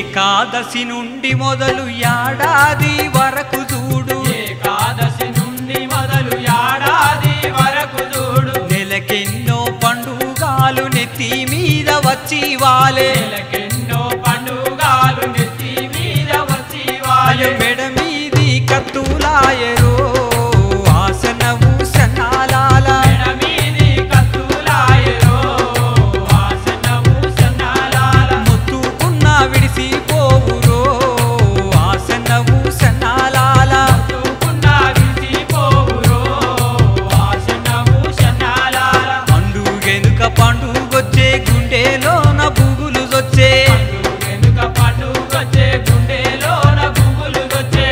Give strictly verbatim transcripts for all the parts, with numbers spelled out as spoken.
ఏకాదశి నుండి మొదలు ఏడాది వరకు చూడు ఏకాదశి నుండి మొదలు ఏడాది వరకు చూడు నెలకెన్నో పండుగాలు నెత్తి మీద వచ్చి వాలే నెలకెన్నో పండుగాలు నెత్తి మీద వచ్చి వాలే మెడ మీది కత్తులాయరో ఆసనవు సన్నాలాల మెడ మీది కత్తులాయరో ఆసనవు సన్నాలాల ముత్తుకున్న విడిసిపోవురో ఆసనవు సన్నాలాల ముత్తుకున్న విడిసిపోవురో ఆసనవు సన్నాలాల పండుగెనుక పండుగొచ్చే గుండెలోన బుగులు వచ్చే వెనుక పండుగొచ్చే గుండెలోన గుబులు వచ్చే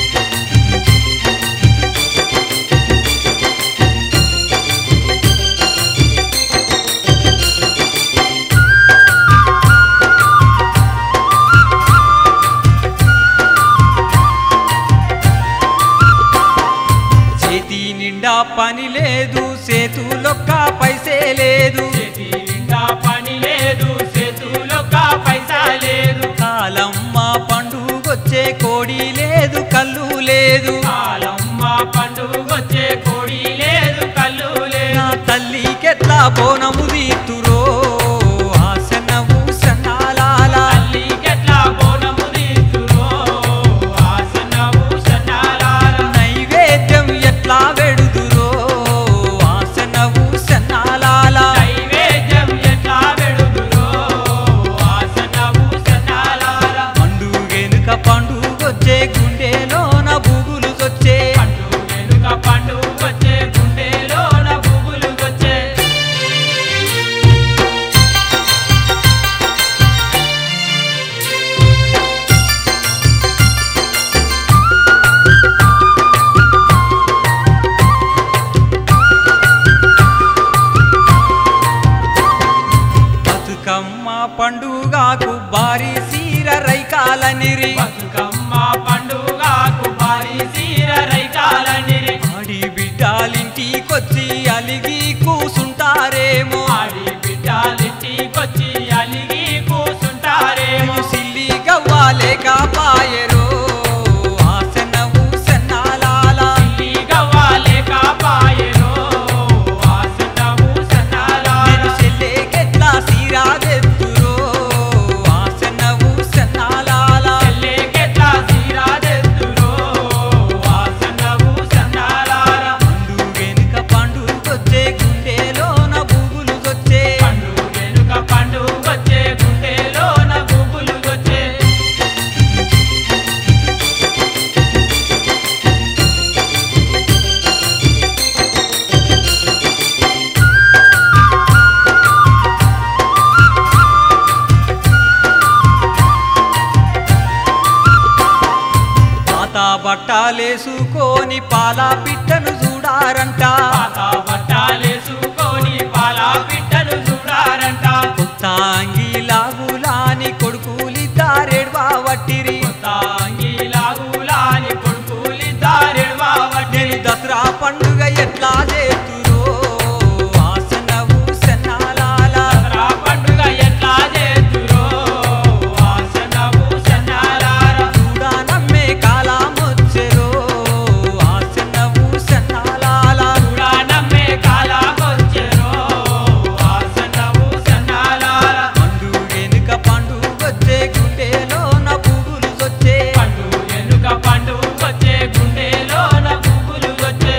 చేతి నిండా పని లేదు సేతులొక్క పైసే లేదు చేతి నిండా పని లేదు చేతులొక్క పైసా లేదు కాలమ్మ పండుగొచ్చే కోడి లేదు కళ్ళు లేదు కాలమ్మ పండుగొచ్చే కోడి లేదు కళ్ళు లేదు నా తల్లికెట్లా బోనము తీతురో ఆసనవు సన్నాలాల తల్లికెట్లా బోనము తీస్తురో ఆసనవు సన్నాలాల నైవేద్యం ఎట్లా వెడుదురో ఆసనవు సన్నాలాల నైవేద్యం ఎట్లా వెడుదురో ఆసనవు సన్నాలాల పండుగెనుక పండుగొచ్చే గుండెలోన బుగులు వచ్చే పండుగెనుక పండుగొచ్చే గుండెలోన గుబులు వచ్చే బతుకమ్మ పండుగకు భారీ సీర రైకాలనిరి బతుకమ్మ పండుగకు భారీ సీర రైకాలనిరి ఆడి బిడ్డాలింటికొచ్చి అలిగి కూసుంటారేమో ఆడి బిడ్డాలింటికొచ్చి అలిగి కూసుంటారేమో సిల్లి గవ్వాలే కాపాయరో ఆసనవు సన్నాలాల సిల్లి గవ్వాలే కాపాయెరో ఆసనవు సన్నాలాల నేను చెల్లెకెట్లా సీరాదెత్తురో ఆసనవు సన్నాలాల చెల్లెకెట్లా సీరాదెత్తురో ఆసనవు సన్నాలాల పండుగెనుక పండుగొచ్చే గుండెలోన బుగులు వచ్చే పండుగెనుక పండుగొచ్చే గుండెలోన గుబులు వచ్చే పాత బట్టాలేసుకొని పాల పిట్టను చూడారంట పాత బట్టాలేసుకొని పాల పిట్టను చూడారంట కొత్త అంగిలాగులాని కొడుకులిద్దారేడ్వా వట్టిరి తాంగిలాగులాని కొడుకులిద్దారెడవావటే నేను దసరా పండుగ ఎట్లా చేతురో ఆసనవు సన్నాలాల దసరా పండుగ ఎట్లా చేతురో ఆసనవు సన్నాలార చూడా నమ్మే కాలమొచ్చెరో ఆసనవు సన్నాలాల చూడా నమ్మే కాలమొచ్చెరో ఆసనవు సన్నాలార పండుగెనుక పండుగొచ్చే గుండెలోన పువ్వులు వచ్చే పండుగెనుక పండుగొచ్చే గుండెలోన గుబులు వచ్చే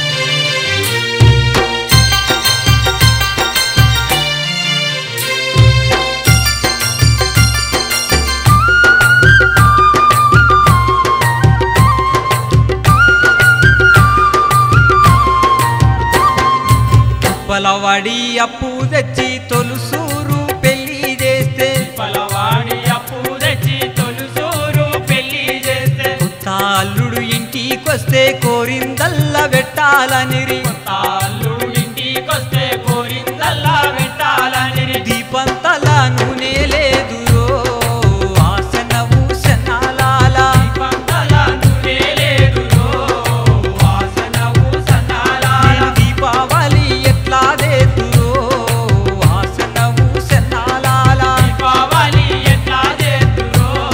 పలవడి అప్పు తెచ్చి తొలుసూరు పెళ్లి చేస్తే పలవాడి అప్పు తెచ్చి తొలుసూరు పెళ్లి చేస్తే కొత్త అల్లుడు ఇంటికొస్తే కోరిందల్లా పెట్టాలనిరి తాళ్ళుడు ఇంటికొస్తే కోరిందల్లా పెట్టాలని దీపంతల నూనె లేదురో ఆసనవు సన్నాలాల దీపంతల నూనె లేదురో ఆసనవు సన్నాలాల నేను దీపావళి ఎట్లా దేతురో ఆసనవు సన్నాలాల దీపావళి ఎట్లా చేతురో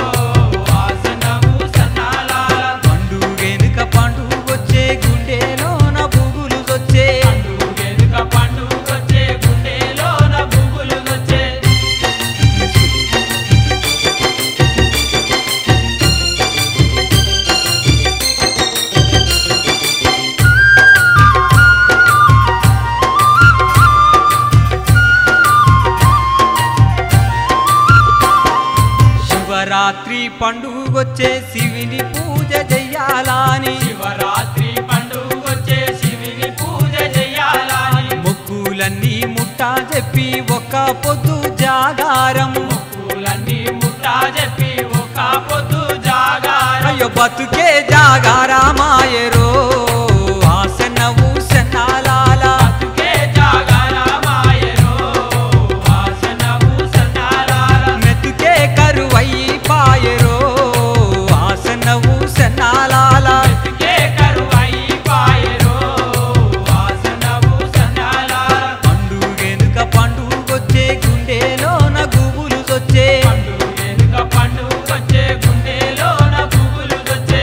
శివరాత్రి పండుగొచ్చే శివుని పూజ చెయ్యాలని శివరాత్రి పండుగొచ్చే శివుని పూజ చెయ్యాలని మొక్కులన్నీ ముట్టా చెప్పి ఒక్క పొద్దు జాగారం మొక్కులన్నీ ముట్టా చెప్పి ఒక్క పొద్దు జాగారం అయ్యో బతుకే జాగారామాయరో ఆసనవు సన్నాలాల బతుకే జాగారామాయరో ఆసనవు సన్నాలాల మెతుకే కరువయి పాయరో ఆసనవు సన్నాలాల బతుకే కరువై పాయరో ఆసనవు సన్నాలాల పండుగెనుక పండుగొచ్చే గుండెలోన గుబులు వచ్చే పండుగెనుక పండుగొచ్చే గుండెలోన పువ్వులు వచ్చే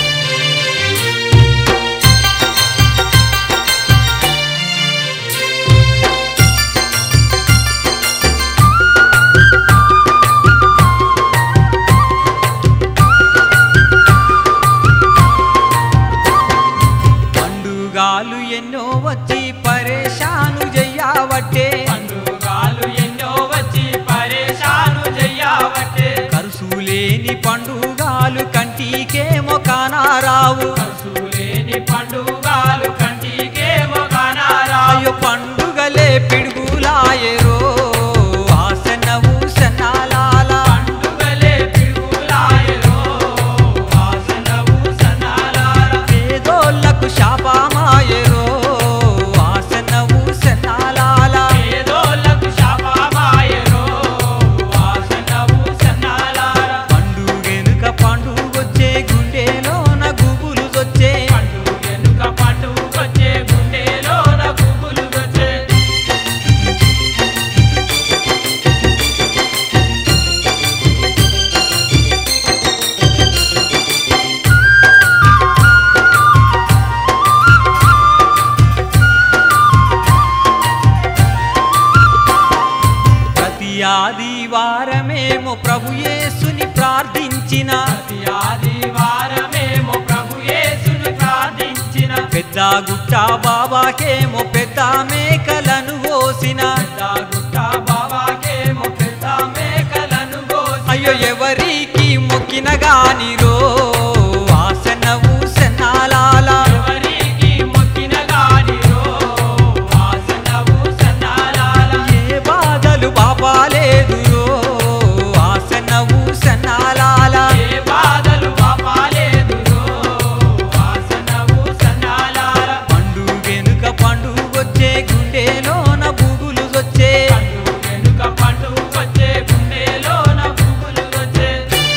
పండుగాలు ఎన్నో వచ్చి పరేషాను చెయ్యవట్టే పండుగాలు ఎన్నో వచ్చి పరేషాను చెయ్యవట్టే కరుసులేని పండుగాలు కంటికేమో కానారావు కసులేని పండుగాలు కంటికేమో కానారాయో అయ్యో పండుగలే పిడుగులాయరో ఆసనవు సన్నాలాల పండుగలే పిడుగులాయరో ఆసనవు సన్నాలాల పేదోళ్లకు శాపమాయరో ఆసనవు సన్నాలాల పేదోళ్లకు శాపమాయరో ఆసనవు సన్నాలాల పండుగెనుక పండుగొచ్చే గుండెలోన గుబులు వచ్చే పండుగెనుక పండుగొచ్చే గుండెలోన పువ్వులు వచ్చే ప్రతి ఆదివారమేమో ప్రభు యేసుని ప్రార్థించిన ప్రతి ఆదివారమేమో ప్రభు యేసుని ప్రార్థించిన పెద్ద గుట్ట బాబాకేమో పెద్ద మేకలను కోసిన పెద్ద గుట్ట బాబాకేమో పెద్ద మేకలను కోసి అయ్యో ఎవరికి మొక్కిన గానిరో ఆసనవు సన్నాలాల ఎవరికి మొక్కిన గానిరో ఆసనవు సన్నాలాల ఏ బాధలు బాపాలేదురో ఆసనవు సన్నాలాల ఏ బాధలు పాపాలేదురో ఆసనవు సన్నాలాల పండుగెనుక పండుగొచ్చే గుండెలోన బుగులు వచ్చే పండుగెనుక పండుగొచ్చే గుండెలోన పువ్వులు వచ్చే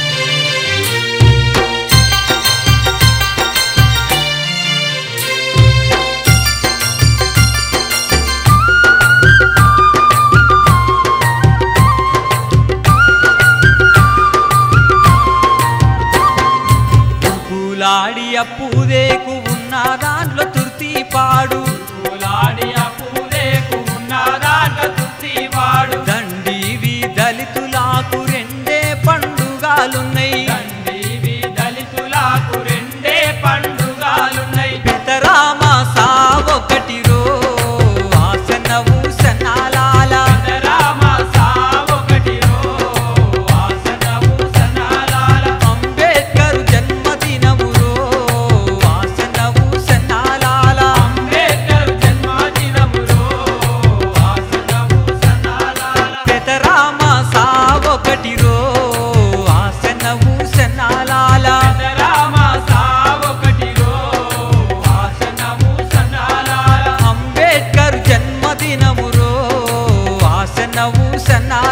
పూలాడి అప్పుదేకు ఉన్న దాంట్లో తుర్తి పాడు పూలాడి అప్పులేకు ఉన్న దాంట్లో తుత్తి వాడు దండివి దళితులకు రెండే పండుగలున్నాయి దండివి దళితులకు రెండే పండుగలున్నాయి పెదరామ సావొకటిరో ఆసనవు సన్నాలాల రామ సావొకటిరో ఆసనవు సన్నాలాల అంబేద్కర్ జన్మదినమురో ఆసనవు సన్నాలాల అంబేద్కర్ జన్మదినములో ఆసనవు సన్నాలాల పెదరామ సావొకటిరో ఆసనవు సన్నాలాల రామ సావొకటిరో ఆసనవు సన్నాలాల అంబేద్కర్ జన్మదినమురో ఆసనవు సన్నాలాల